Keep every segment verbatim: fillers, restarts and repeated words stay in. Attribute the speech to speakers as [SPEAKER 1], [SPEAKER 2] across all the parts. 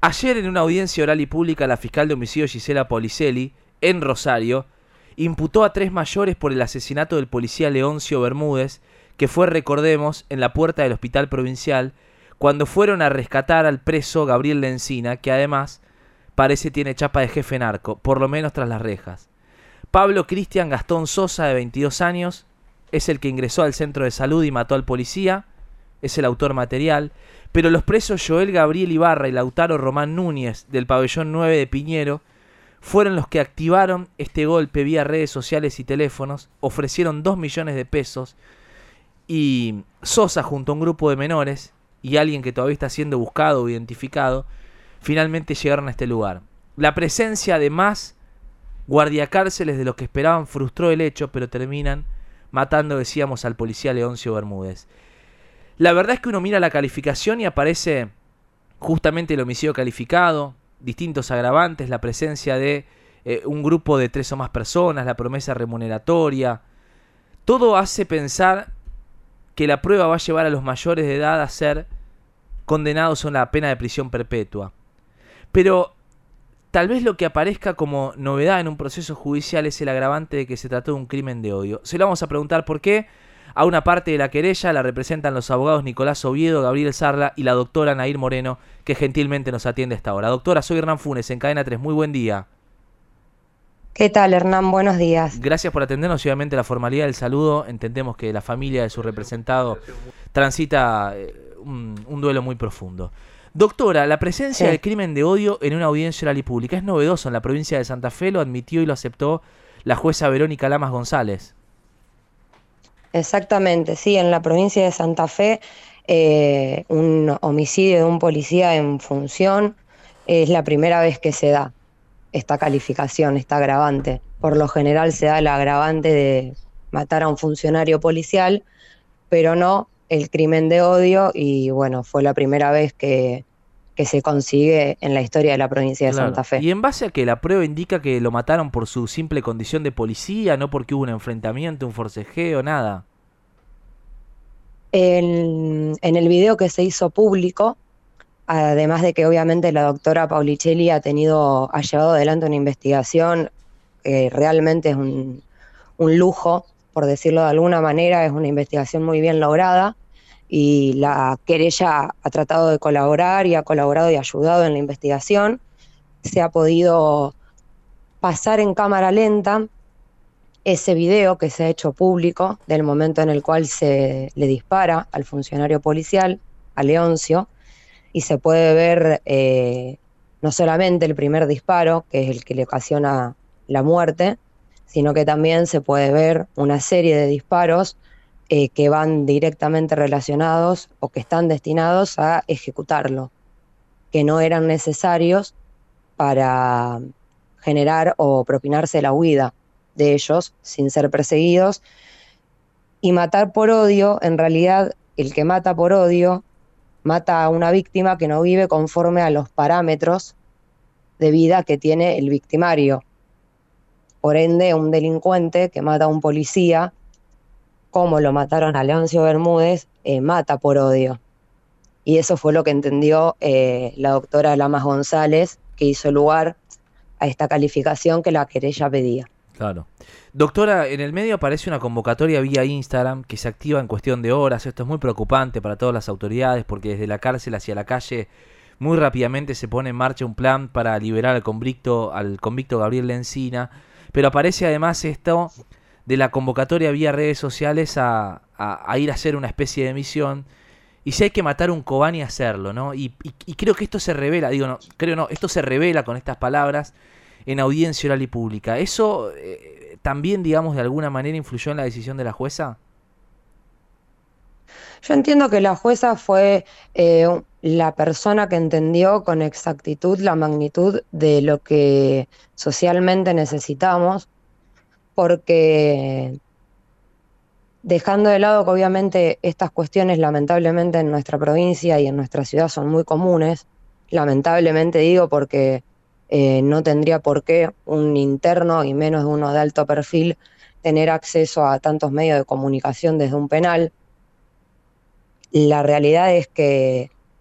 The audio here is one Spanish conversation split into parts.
[SPEAKER 1] Ayer, en una audiencia oral y pública, la fiscal de homicidio Gisela Policelli, en Rosario, imputó a tres mayores por el asesinato del policía Leoncio Bermúdez, que fue, recordemos, en la puerta del hospital provincial, cuando fueron a rescatar al preso Gabriel Lencina, que además parece tiene chapa de jefe narco, por lo menos tras las rejas. Pablo Cristian Gastón Sosa, de veintidós años, es el que ingresó al centro de salud y mató al policía, es el autor material, pero los presos Joel Gabriel Ibarra y Lautaro Román Núñez, del pabellón nueve de Piñero, fueron los que activaron este golpe vía redes sociales y teléfonos, ofrecieron dos millones de pesos, y Sosa, junto a un grupo de menores y alguien que todavía está siendo buscado o identificado, finalmente llegaron a este lugar. La presencia de más guardiacárceles de los que esperaban frustró el hecho, pero terminan matando, decíamos, al policía Leoncio Bermúdez. La verdad es que uno mira la calificación y aparece justamente el homicidio calificado, distintos agravantes, la presencia de eh, un grupo de tres o más personas, la promesa remuneratoria. Todo hace pensar que la prueba va a llevar a los mayores de edad a ser condenados a una pena de prisión perpetua. Pero tal vez lo que aparezca como novedad en un proceso judicial es el agravante de que se trató de un crimen de odio. Se lo vamos a preguntar por qué. A una parte de la querella la representan los abogados Nicolás Oviedo, Gabriel Sarla y la doctora Nair Moreno, que gentilmente nos atiende a esta hora. Doctora, soy Hernán Funes, en Cadena tres. Muy buen día.
[SPEAKER 2] ¿Qué tal, Hernán? Buenos días.
[SPEAKER 1] Gracias por atendernos y obviamente la formalidad del saludo. Entendemos que la familia de su representado transita un, un duelo muy profundo. Doctora, la presencia sí. del crimen de odio en una audiencia oral y pública es novedoso en la provincia de Santa Fe, lo admitió y lo aceptó la jueza Verónica Lamas González.
[SPEAKER 2] Exactamente, sí, en la provincia de Santa Fe eh, un homicidio de un policía en función es la primera vez que se da esta calificación, esta agravante. Por lo general se da el agravante de matar a un funcionario policial, pero no el crimen de odio, y bueno, fue la primera vez que, que se consigue en la historia de la provincia de
[SPEAKER 1] Claro.
[SPEAKER 2] Santa Fe.
[SPEAKER 1] ¿Y en base a que la prueba indica que lo mataron por su simple condición de policía, no porque hubo un enfrentamiento, un forcejeo, nada?
[SPEAKER 2] En, en el video que se hizo público, además de que obviamente la doctora Policelli ha tenido, ha llevado adelante una investigación que realmente es un, un lujo, por decirlo de alguna manera, es una investigación muy bien lograda, y la querella ha tratado de colaborar y ha colaborado y ayudado en la investigación. Se ha podido pasar en cámara lenta ese video que se ha hecho público del momento en el cual se le dispara al funcionario policial, a Leoncio, y se puede ver eh, no solamente el primer disparo, que es el que le ocasiona la muerte, sino que también se puede ver una serie de disparos eh, que van directamente relacionados o que están destinados a ejecutarlo, que no eran necesarios para generar o propinarse la huida de ellos sin ser perseguidos. Y matar por odio, en realidad el que mata por odio mata a una víctima que no vive conforme a los parámetros de vida que tiene el victimario. Por ende, un delincuente que mata a un policía, como lo mataron a Leoncio Bermúdez, eh, mata por odio. Y eso fue lo que entendió eh, la doctora Lamas González, que hizo lugar a esta calificación que la querella pedía.
[SPEAKER 1] Claro. Doctora, en el medio aparece una convocatoria vía Instagram que se activa en cuestión de horas. Esto es muy preocupante para todas las autoridades porque desde la cárcel hacia la calle muy rápidamente se pone en marcha un plan para liberar al convicto, al convicto Gabriel Lencina. Pero aparece además esto de la convocatoria vía redes sociales a, a, a ir a hacer una especie de misión. Y si hay que matar un Kobani, hacerlo, ¿no? Y, y, y creo que esto se revela, digo, no, creo no, esto se revela con estas palabras en audiencia oral y pública. ¿Eso eh, también, digamos, de alguna manera influyó en la decisión de la jueza?
[SPEAKER 2] Yo entiendo que la jueza fue eh, la persona que entendió con exactitud la magnitud de lo que socialmente necesitamos, porque dejando de lado que obviamente estas cuestiones lamentablemente en nuestra provincia y en nuestra ciudad son muy comunes, lamentablemente digo porque Eh, no tendría por qué un interno, y menos uno de alto perfil, tener acceso a tantos medios de comunicación desde un penal. La realidad es que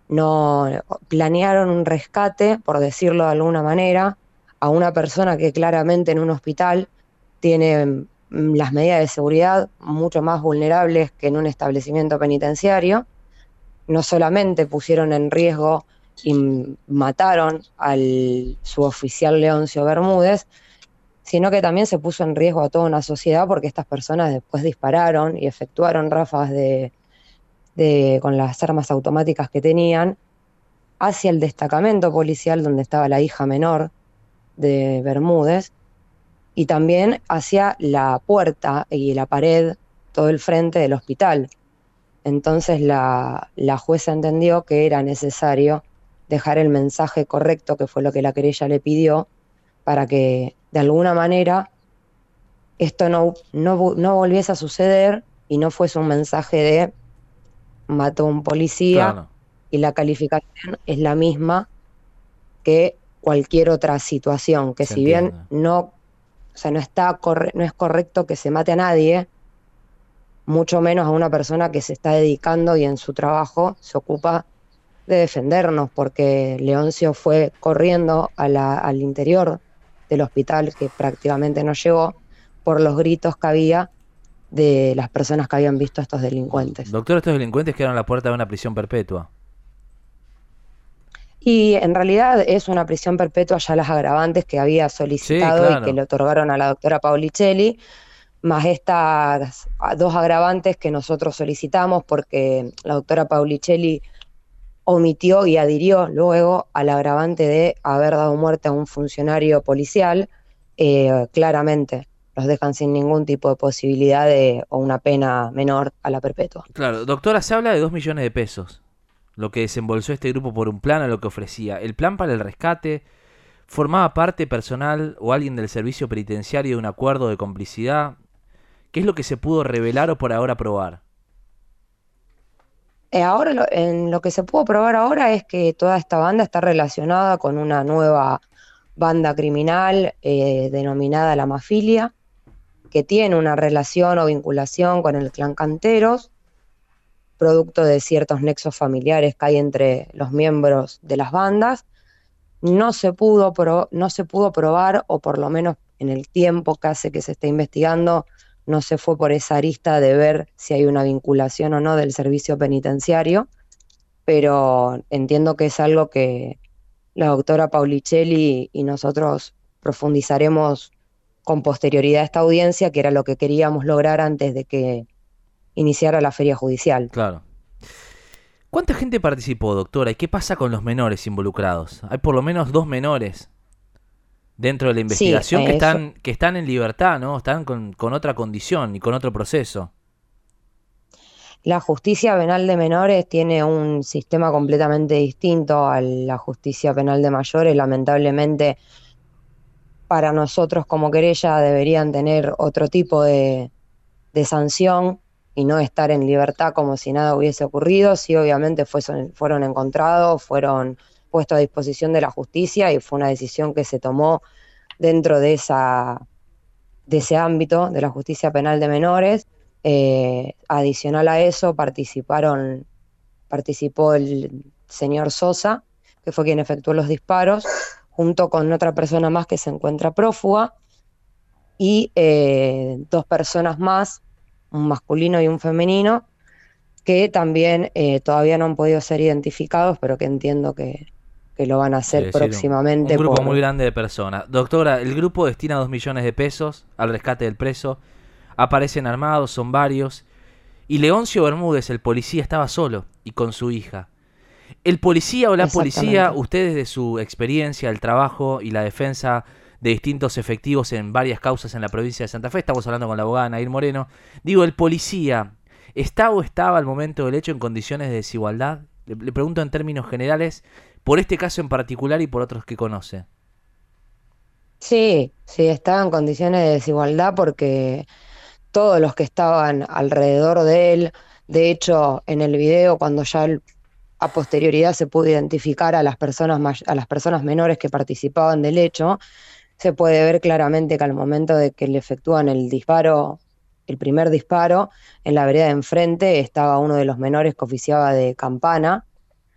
[SPEAKER 2] no planearon un rescate, por decirlo de alguna manera, a una persona que claramente en un hospital tiene mm, las medidas de seguridad mucho más vulnerables que en un establecimiento penitenciario. No solamente pusieron en riesgo y mataron al suboficial Leoncio Bermúdez, sino que también se puso en riesgo a toda una sociedad porque estas personas después dispararon y efectuaron ráfagas de, de, con las armas automáticas que tenían hacia el destacamento policial donde estaba la hija menor de Bermúdez y también hacia la puerta y la pared, todo el frente del hospital. Entonces la, la jueza entendió que era necesario dejar el mensaje correcto, que fue lo que la querella le pidió, para que de alguna manera esto no, no, no volviese a suceder y no fuese un mensaje de mató a un policía
[SPEAKER 1] Claro,
[SPEAKER 2] y la calificación es la misma que cualquier otra situación, que
[SPEAKER 1] se
[SPEAKER 2] si bien
[SPEAKER 1] entiende.
[SPEAKER 2] no, o sea, no, está corre- no es correcto que se mate a nadie, mucho menos a una persona que se está dedicando y en su trabajo se ocupa de defendernos, porque Leoncio fue corriendo a la, al interior del hospital, que prácticamente no llegó, por los gritos que había de las personas que habían visto a estos delincuentes.
[SPEAKER 1] Doctor, estos delincuentes quedaron a la puerta de una prisión perpetua.
[SPEAKER 2] Y en realidad es una prisión perpetua ya las agravantes que había
[SPEAKER 1] Sí,
[SPEAKER 2] solicitado y que
[SPEAKER 1] claro.
[SPEAKER 2] le otorgaron a la doctora Paulicelli, más estas dos agravantes que nosotros solicitamos porque la doctora Paulicelli omitió y adhirió luego al agravante de haber dado muerte a un funcionario policial. Eh, claramente los dejan sin ningún tipo de posibilidad de, o una pena menor a la perpetua.
[SPEAKER 1] Claro, doctora, se habla de dos millones de pesos. Lo que desembolsó este grupo por un plan a lo que ofrecía. ¿El plan para el rescate formaba parte personal o alguien del servicio penitenciario de un acuerdo de complicidad? ¿Qué es lo que se pudo revelar o por ahora probar?
[SPEAKER 2] Eh, ahora lo, en lo que se pudo probar ahora es que toda esta banda está relacionada con una nueva banda criminal eh, denominada La Mafilia, que tiene una relación o vinculación con el clan Canteros, producto de ciertos nexos familiares que hay entre los miembros de las bandas. No se pudo, pro, no se pudo probar, o por lo menos en el tiempo que hace que se está investigando, no se fue por esa arista de ver si hay una vinculación o no del servicio penitenciario, pero entiendo que es algo que la doctora Paulicelli y nosotros profundizaremos con posterioridad a esta audiencia, que era lo que queríamos lograr antes de que iniciara la feria judicial.
[SPEAKER 1] Claro. ¿Cuánta gente participó, doctora? ¿Y qué pasa con los menores involucrados? Hay por lo menos dos menores dentro de la
[SPEAKER 2] Sí,
[SPEAKER 1] investigación que
[SPEAKER 2] eso.
[SPEAKER 1] están, que están en libertad, ¿no? Están con, con otra condición y con otro proceso.
[SPEAKER 2] La justicia penal de menores tiene un sistema completamente distinto a la justicia penal de mayores. Lamentablemente, para nosotros como querella deberían tener otro tipo de, de sanción y no estar en libertad como si nada hubiese ocurrido. Sí, obviamente fue, fueron encontrados, fueron puestos a disposición de la justicia y fue una decisión que se tomó dentro de, esa, de ese ámbito de la justicia penal de menores. Eh, adicional a eso, participaron, participó el señor Sosa, que fue quien efectuó los disparos, junto con otra persona más que se encuentra prófuga, y eh, dos personas más, un masculino y un femenino, que también eh, todavía no han podido ser identificados, pero que entiendo que, que lo van a
[SPEAKER 1] Es
[SPEAKER 2] hacer
[SPEAKER 1] decir, un, un
[SPEAKER 2] próximamente
[SPEAKER 1] grupo muy
[SPEAKER 2] por...
[SPEAKER 1] grande de personas. Doctora, el grupo destina dos millones de pesos al rescate del preso. Aparecen armados, son varios. Y Leoncio Bermúdez, el policía, estaba solo y con su hija. El policía o la policía,
[SPEAKER 2] Exactamente.
[SPEAKER 1] ustedes de su experiencia, el trabajo y la defensa de distintos efectivos en varias causas en la provincia de Santa Fe, estamos hablando con la abogada Nair Moreno, digo, el policía, ¿está o estaba al momento del hecho en condiciones de desigualdad? Le, le pregunto en términos generales, por este caso en particular y por otros que conoce.
[SPEAKER 2] Sí, sí, estaba en condiciones de desigualdad porque todos los que estaban alrededor de él, de hecho, en el video, cuando ya el- a posterioridad se pudo identificar a las personas, may- a las personas menores que participaban del hecho, se puede ver claramente que al momento de que le efectúan el disparo, el primer disparo, en la vereda de enfrente estaba uno de los menores que oficiaba de campana,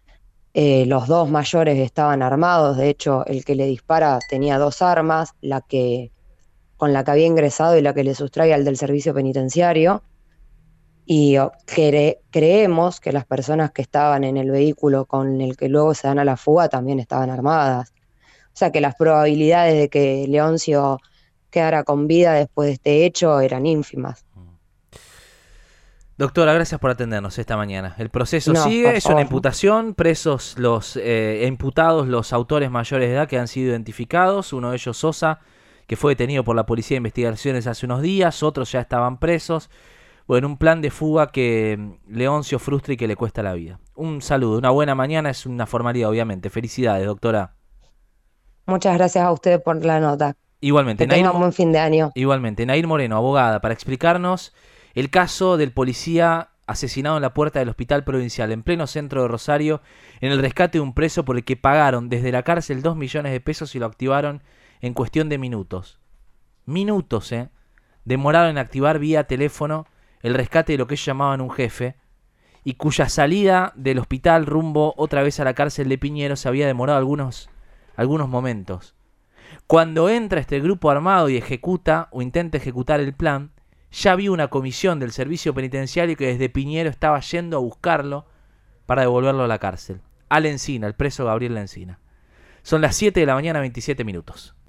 [SPEAKER 2] Eh, los dos mayores estaban armados, de hecho el que le dispara tenía dos armas, la que con la que había ingresado y la que le sustrae al del servicio penitenciario. Y o, cre- creemos que las personas que estaban en el vehículo con el que luego se dan a la fuga también estaban armadas. O sea que las probabilidades de que Leoncio quedara con vida después de este hecho eran ínfimas.
[SPEAKER 1] Doctora, gracias por atendernos esta mañana. El proceso
[SPEAKER 2] No,
[SPEAKER 1] sigue,
[SPEAKER 2] por
[SPEAKER 1] es una
[SPEAKER 2] favor.
[SPEAKER 1] imputación, presos los eh, imputados, los autores mayores de edad que han sido identificados, uno de ellos Sosa, que fue detenido por la Policía de Investigaciones hace unos días, otros ya estaban presos. Bueno, un plan de fuga que mm, Leoncio frustra y que le cuesta la vida. Un saludo, una buena mañana, es una formalidad obviamente. Felicidades, doctora.
[SPEAKER 2] Muchas gracias a ustedes por la nota.
[SPEAKER 1] Igualmente,
[SPEAKER 2] Que
[SPEAKER 1] Nair,
[SPEAKER 2] tengan
[SPEAKER 1] Mo-
[SPEAKER 2] buen fin de año.
[SPEAKER 1] igualmente, Nair Moreno, abogada, para explicarnos el caso del policía asesinado en la puerta del Hospital Provincial, en pleno centro de Rosario, en el rescate de un preso por el que pagaron desde la cárcel dos millones de pesos y lo activaron en cuestión de minutos. Minutos, ¿eh? Demoraron en activar vía teléfono el rescate de lo que ellos llamaban un jefe, y cuya salida del hospital rumbo otra vez a la cárcel de Piñero se había demorado algunos, algunos momentos. Cuando entra este grupo armado y ejecuta o intenta ejecutar el plan, ya había una comisión del servicio penitenciario que desde Piñero estaba yendo a buscarlo para devolverlo a la cárcel. Al Encina, el preso Gabriel Lencina. Son las siete de la mañana, veintisiete minutos.